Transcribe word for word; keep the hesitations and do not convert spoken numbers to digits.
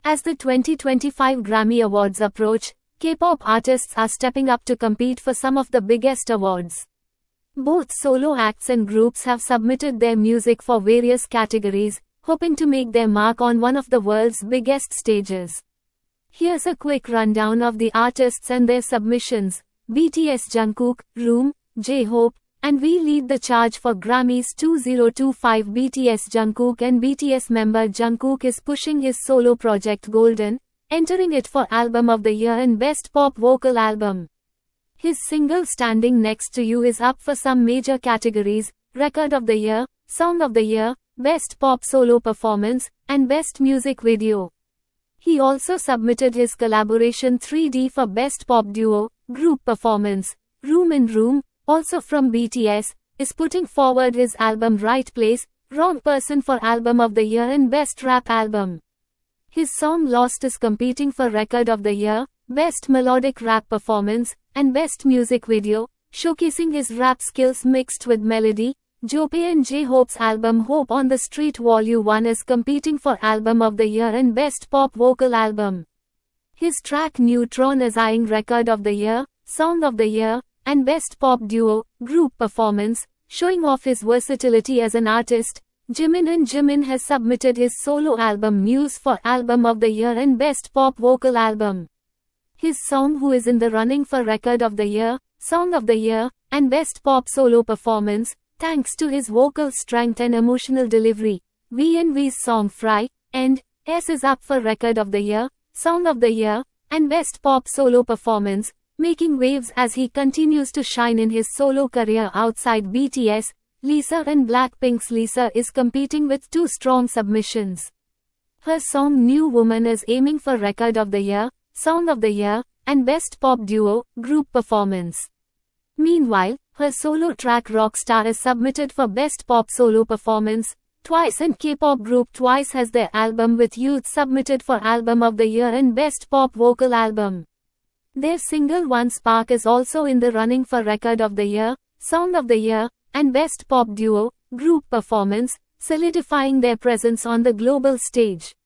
As the twenty twenty-five Grammy Awards approach, K-pop artists are stepping up to compete for some of the biggest awards. Both solo acts and groups have submitted their music for various categories, hoping to make their mark on one of the world's biggest stages. Here's a quick rundown of the artists and their submissions. B T S Jungkook, Room, J-Hope, and We lead the charge for Grammys twenty twenty-five. B T S Jungkook and B T S member Jungkook is pushing his solo project Golden, entering it for Album of the Year and Best Pop Vocal Album. His single Standing Next to You is up for some major categories: Record of the Year, Song of the Year, Best Pop Solo Performance, and Best Music Video. He also submitted his collaboration three D for Best Pop Duo, Group Performance. Room in Room, also from B T S, is putting forward his album Right Place, Wrong Person for Album of the Year and Best Rap Album. His song Lost is competing for Record of the Year, Best Melodic Rap Performance, and Best Music Video, showcasing his rap skills mixed with melody. Jope and J-Hope's album Hope on the Street Volume one is competing for Album of the Year and Best Pop Vocal Album. His track Neutron is eyeing Record of the Year, Song of the Year, and Best Pop Duo, Group Performance, showing off his versatility as an artist. Jimin and Jimin has submitted his solo album Muse for Album of the Year and Best Pop Vocal Album. His song Who is in the running for Record of the Year, Song of the Year, and Best Pop Solo Performance, thanks to his vocal strength and emotional delivery. V and V's song Fry, and S is up for Record of the Year, Song of the Year, and Best Pop Solo Performance, making waves as he continues to shine in his solo career outside B T S. Lisa and Blackpink's Lisa is competing with two strong submissions. Her song New Woman is aiming for Record of the Year, Song of the Year, and Best Pop Duo, Group Performance. Meanwhile, her solo track Rockstar is submitted for Best Pop Solo Performance. Twice and K-pop group Twice has their album With Youth submitted for Album of the Year and Best Pop Vocal Album. Their single One Spark is also in the running for Record of the Year, Song of the Year, and Best Pop Duo, Group Performance, solidifying their presence on the global stage.